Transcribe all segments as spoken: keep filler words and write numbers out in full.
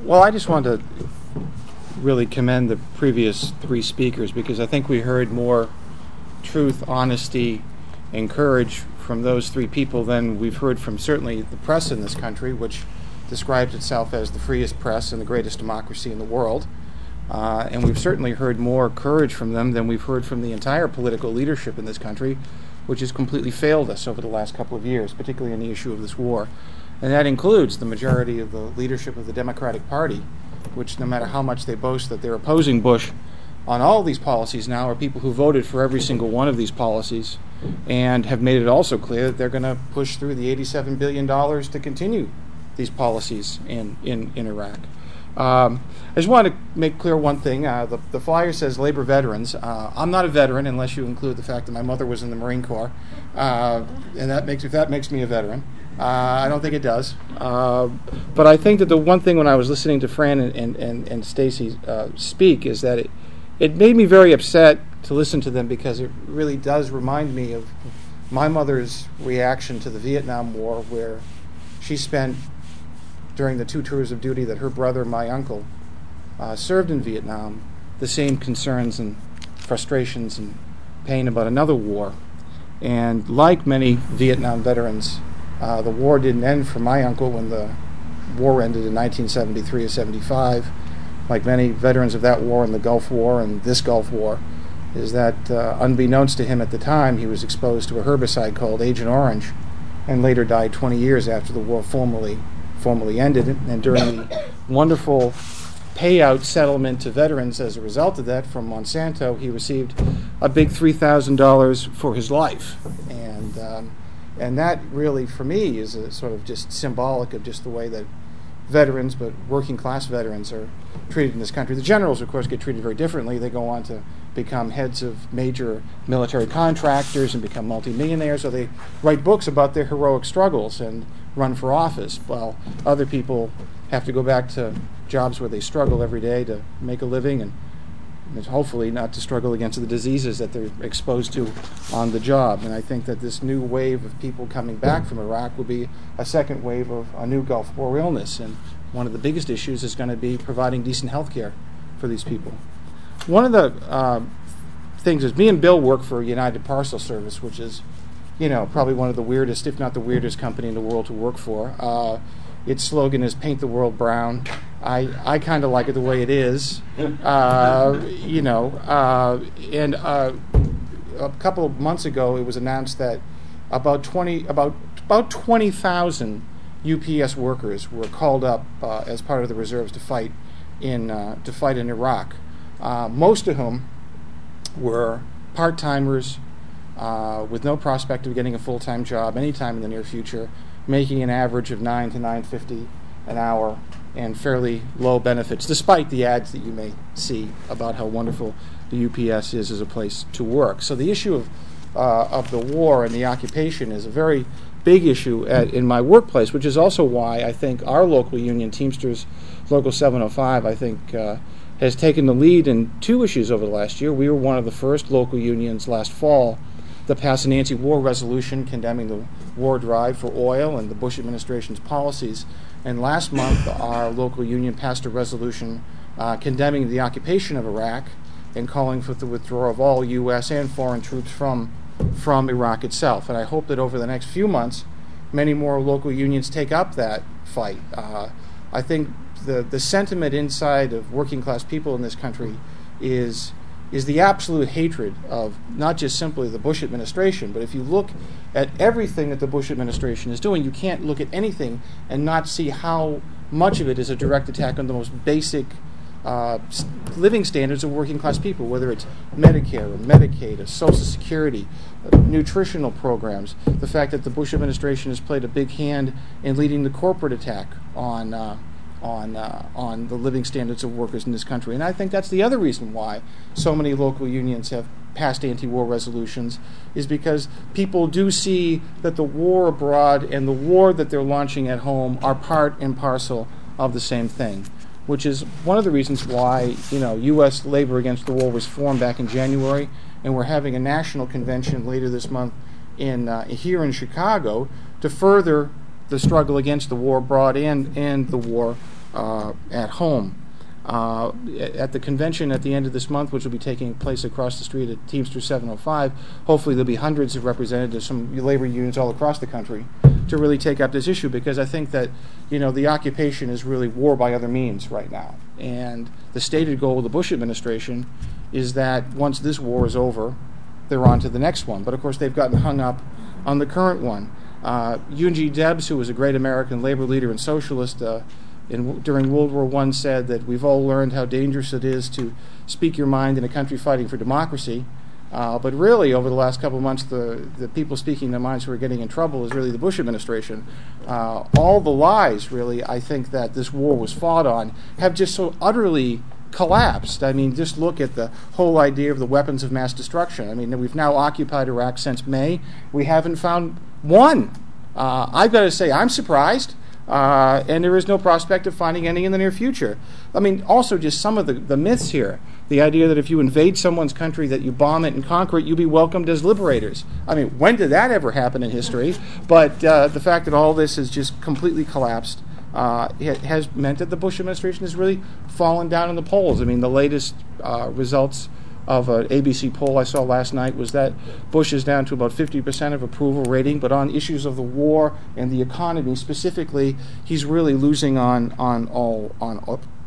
Well, I just wanted to really commend the previous three speakers because I think we heard more truth, honesty, and courage from those three people than we've heard from certainly the press in this country, which describes itself as the freest press and the greatest democracy in the world. Uh, and we've certainly heard more courage from them than we've heard from the entire political leadership in this country, which has completely failed us over the last couple of years, particularly on the issue of this war. And that includes the majority of the leadership of the Democratic Party, which no matter how much they boast that they're opposing Bush on all these policies now, are people who voted for every single one of these policies and have made it also clear that they're going to push through the eighty-seven billion dollars to continue these policies in, in, in Iraq. Um, I just want to make clear one thing. Uh, the, the flyer says labor veterans. Uh, I'm not a veteran unless you include the fact that my mother was in the Marine Corps, uh, and that makes if that makes me a veteran. Uh, I don't think it does. Uh, but I think that the one thing when I was listening to Fran and, and, and, and Stacy uh, speak is that it, it made me very upset to listen to them because it really does remind me of my mother's reaction to the Vietnam War, where she spent during the two tours of duty that her brother, my uncle, uh, served in Vietnam, the same concerns and frustrations and pain about another war. And like many Vietnam veterans, uh, the war didn't end for my uncle when the war ended in nineteen seventy-three or seventy-five. Like many veterans of that war and the Gulf War and this Gulf War, is that uh, unbeknownst to him at the time, he was exposed to a herbicide called Agent Orange and later died twenty years after the war formally formally ended. And during the wonderful payout settlement to veterans as a result of that from Monsanto, he received a big three thousand dollars for his life. And um, and that really, for me, is a sort of just symbolic of just the way that veterans, but working class veterans, are treated in this country. The generals, of course, get treated very differently. They go on to become heads of major military contractors and become multimillionaires, or they write books about their heroic struggles and run for office, while other people have to go back to jobs where they struggle every day to make a living and hopefully not to struggle against the diseases that they're exposed to on the job. And I think that this new wave of people coming back from Iraq will be a second wave of a new Gulf War illness. And one of the biggest issues is going to be providing decent health care for these people. One of the uh, things is me and Bill work for United Parcel Service, which is, you know, probably one of the weirdest, if not the weirdest company in the world to work for. Uh, its slogan is "Paint the World Brown." I, I kind of like it the way it is, uh, you know. Uh, and uh, a couple of months ago, it was announced that about twenty about about twenty thousand U P S workers were called up uh, as part of the reserves to fight in uh, to fight in Iraq. Uh, most of whom were part-timers uh, with no prospect of getting a full-time job anytime in the near future, making an average of nine to nine fifty an hour and fairly low benefits, despite the ads that you may see about how wonderful the U P S is as a place to work. So the issue of uh, of the war and the occupation is a very big issue at, in my workplace, which is also why I think our local union, Teamsters Local seven oh five, I think uh, has taken the lead in two issues over the last year. We were one of the first local unions last fall to pass an anti-war resolution condemning the war drive for oil and the Bush administration's policies. And last month, our local union passed a resolution uh, condemning the occupation of Iraq and calling for the withdrawal of all U S and foreign troops from from Iraq itself. And I hope that over the next few months, many more local unions take up that fight. Uh, I think the, the sentiment inside of working class people in this country is is the absolute hatred of not just simply the Bush administration, but if you look at everything that the Bush administration is doing, you can't look at anything and not see how much of it is a direct attack on the most basic uh, living standards of working class people, whether it's Medicare or Medicaid or Social Security, uh, nutritional programs, the fact that the Bush administration has played a big hand in leading the corporate attack on uh, on uh, on the living standards of workers in this country. And I think that's the other reason why so many local unions have passed anti-war resolutions, is because people do see that the war abroad and the war that they're launching at home are part and parcel of the same thing, which is one of the reasons why, you know, U S Labor Against the War was formed back in January, and we're having a national convention later this month in uh, here in Chicago to further the struggle against the war abroad and, and the war uh, at home. Uh, at the convention at the end of this month, which will be taking place across the street at Teamster seven oh five, hopefully there'll be hundreds of representatives from labor unions all across the country to really take up this issue, because I think that, you know, the occupation is really war by other means right now. And the stated goal of the Bush administration is that once this war is over, they're on to the next one. But of course, they've gotten hung up on the current one. Uh, Eugene Debs, who was a great American labor leader and socialist, uh, In, during World War One, said that we've all learned how dangerous it is to speak your mind in a country fighting for democracy. Uh, but really, over the last couple of months, the, the people speaking their minds who are getting in trouble is really the Bush administration. Uh, all the lies, really, I think that this war was fought on have just so utterly collapsed. I mean, just look at the whole idea of the weapons of mass destruction. I mean, we've now occupied Iraq since May. We haven't found one. Uh, I've got to say, I'm surprised. Uh, and there is no prospect of finding any in the near future. I mean, also just some of the, the myths here. The idea that if you invade someone's country, that you bomb it and conquer it, you'll be welcomed as liberators. I mean, when did that ever happen in history? But uh, the fact that all this has just completely collapsed uh, it has meant that the Bush administration has really fallen down in the polls. I mean, the latest uh, results of an A B C poll I saw last night was that Bush is down to about fifty percent of approval rating, but on issues of the war and the economy specifically, he's really losing on on all on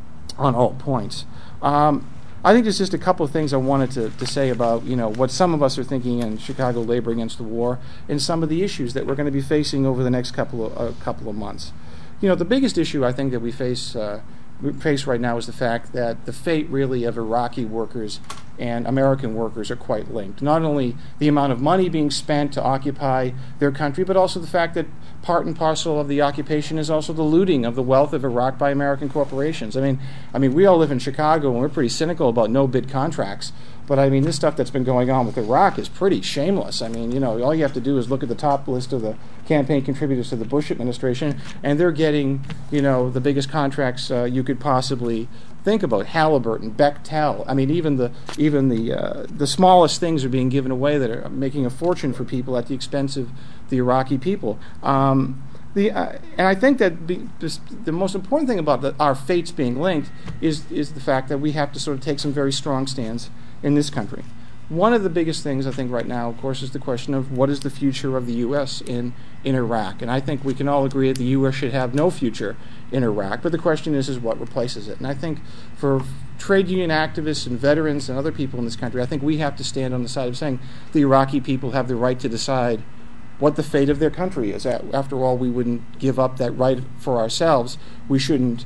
on all points. Um, I think there's just a couple of things I wanted to, to say about, you know, what some of us are thinking in Chicago Labor Against the War and some of the issues that we're going to be facing over the next couple of uh, couple of months. You know, the biggest issue I think that we face uh, we face right now is the fact that the fate really of Iraqi workers and American workers are quite linked. Not only the amount of money being spent to occupy their country, but also the fact that part and parcel of the occupation is also the looting of the wealth of Iraq by American corporations. I mean, I mean, we all live in Chicago, and we're pretty cynical about no-bid contracts. But I mean, this stuff that's been going on with Iraq is pretty shameless. I mean, you know, all you have to do is look at the top list of the campaign contributors to the Bush administration, and they're getting, you know, the biggest contracts uh, you could possibly think about. Halliburton, Bechtel. I mean, even the even the uh, the smallest things are being given away that are making a fortune for people at the expense of the Iraqi people. Um, The, uh, and I think that be, this, the most important thing about the, our fates being linked is is the fact that we have to sort of take some very strong stands in this country. One of the biggest things I think right now, of course, is the question of what is the future of the U S in, in Iraq. And I think we can all agree that the U S should have no future in Iraq. But the question is, is what replaces it? And I think for trade union activists and veterans and other people in this country, I think we have to stand on the side of saying the Iraqi people have the right to decide what the fate of their country is. After all, we wouldn't give up that right for ourselves. We shouldn't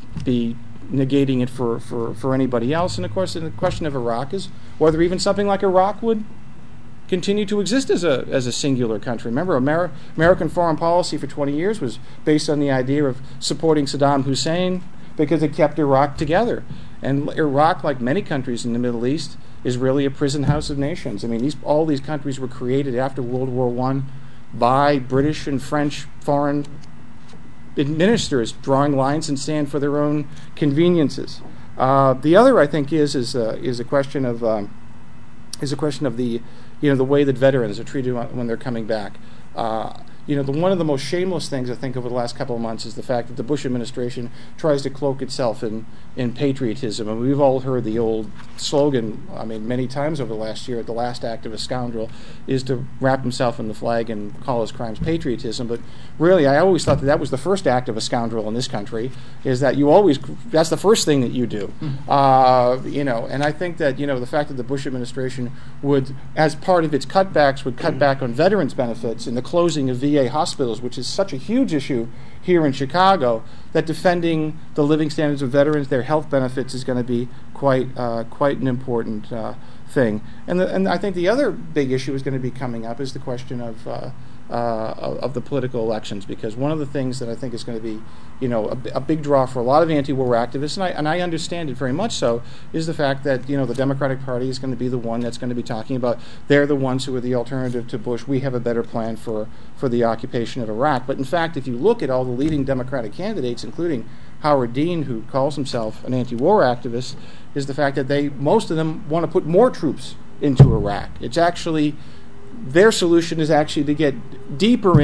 be negating it for, for, for anybody else. And of course, the question of Iraq is whether even something like Iraq would continue to exist as a as a singular country. Remember, Amer- American foreign policy for twenty years was based on the idea of supporting Saddam Hussein because it kept Iraq together. And Iraq, like many countries in the Middle East, is really a prison house of nations. I mean, these, all these countries were created after World War One by British and French foreign ministers drawing lines in sand for their own conveniences. Uh, the other, I think, is is uh, is a question of um, is a question of the you know the way that veterans are treated when they're coming back. Uh, you know, the, one of the most shameless things I think over the last couple of months is the fact that the Bush administration tries to cloak itself in, in patriotism. And we've all heard the old slogan, I mean, many times over the last year, the last act of a scoundrel is to wrap himself in the flag and call his crimes patriotism. But really, I always thought that that was the first act of a scoundrel in this country, is that you always, that's the first thing that you do. Mm-hmm. Uh, you know, and I think that, you know, the fact that the Bush administration would, as part of its cutbacks, would cut back on veterans benefits and the closing of V A hospitals, which is such a huge issue here in Chicago, that defending the living standards of veterans, their health benefits, is going to be quite uh, quite an important uh, thing. And the, and I think the other big issue is going to be coming up is the question of uh, uh, of the political elections, because one of the things that I think is going to be, you know, a, a big draw for a lot of anti-war activists, and I and I understand it very much so, is the fact that, you know, the Democratic Party is going to be the one that's going to be talking about they're the ones who are the alternative to Bush. We have a better plan for for the occupation of Iraq. But in fact, if you look at all the leading Democratic candidates, including Howard Dean, who calls himself an anti-war activist, is the fact that they most of them want to put more troops into Iraq. It's actually their solution is actually to get deeper in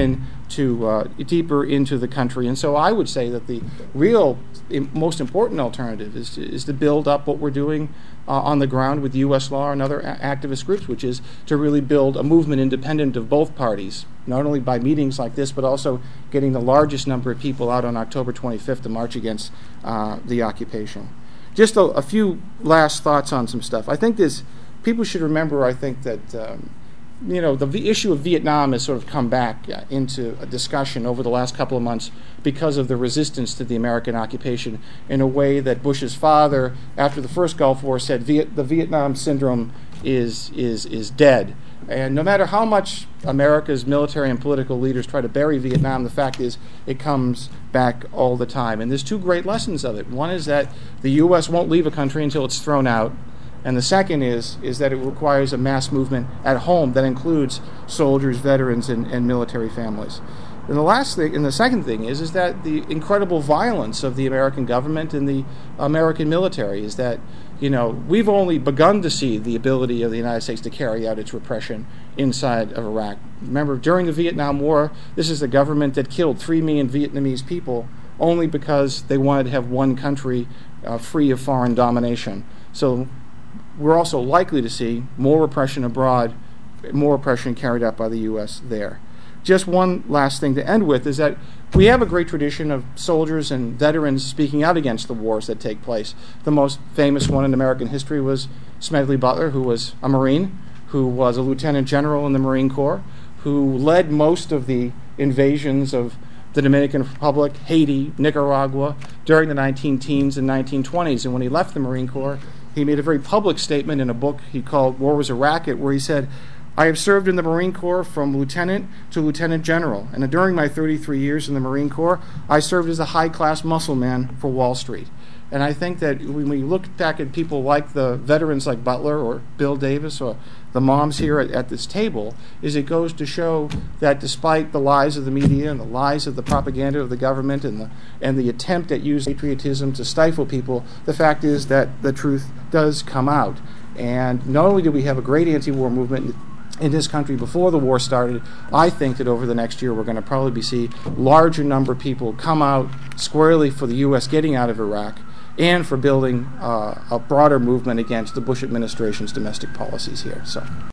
to uh, deeper into the country. And so I would say that the real im- most important alternative is to, is to build up what we're doing uh, on the ground with U S Law and other a- activist groups, which is to really build a movement independent of both parties, not only by meetings like this, but also getting the largest number of people out on October twenty-fifth to march against uh, the occupation. Just a, a few last thoughts on some stuff. I think this, people should remember, I think, that um, you know, the v- issue of Vietnam has sort of come back uh, into a discussion over the last couple of months because of the resistance to the American occupation in a way that Bush's father, after the first Gulf War, said Viet- the Vietnam syndrome is, is, is dead. And no matter how much America's military and political leaders try to bury Vietnam, the fact is it comes back all the time. And there's two great lessons of it. One is that the U S won't leave a country until it's thrown out. And the second is is that it requires a mass movement at home that includes soldiers, veterans, and, and military families. And the last thing, and the second thing is, is that the incredible violence of the American government and the American military is that, you know, we've only begun to see the ability of the United States to carry out its repression inside of Iraq. Remember, during the Vietnam War, this is the government that killed three million Vietnamese people only because they wanted to have one country uh, free of foreign domination. So we're also likely to see more repression abroad, more repression carried out by the U S there. Just one last thing to end with is that we have a great tradition of soldiers and veterans speaking out against the wars that take place. The most famous one in American history was Smedley Butler, who was a Marine, who was a lieutenant general in the Marine Corps, who led most of the invasions of the Dominican Republic, Haiti, Nicaragua during the nineteen teens and nineteen twenties. And when he left the Marine Corps, he made a very public statement in a book he called War Was a Racket, where he said, I have served in the Marine Corps from lieutenant to lieutenant general, and during my thirty-three years in the Marine Corps, I served as a high-class muscle man for Wall Street. And I think that when we look back at people like the veterans like Butler or Bill Davis or the moms here at, at this table, is it goes to show that despite the lies of the media and the lies of the propaganda of the government and the and the attempt at using patriotism to stifle people, the fact is that the truth does come out. And not only do we have a great anti-war movement in this country before the war started, I think that over the next year we're going to probably see larger number of people come out squarely for the U S getting out of Iraq and for building uh, a broader movement against the Bush administration's domestic policies here. So.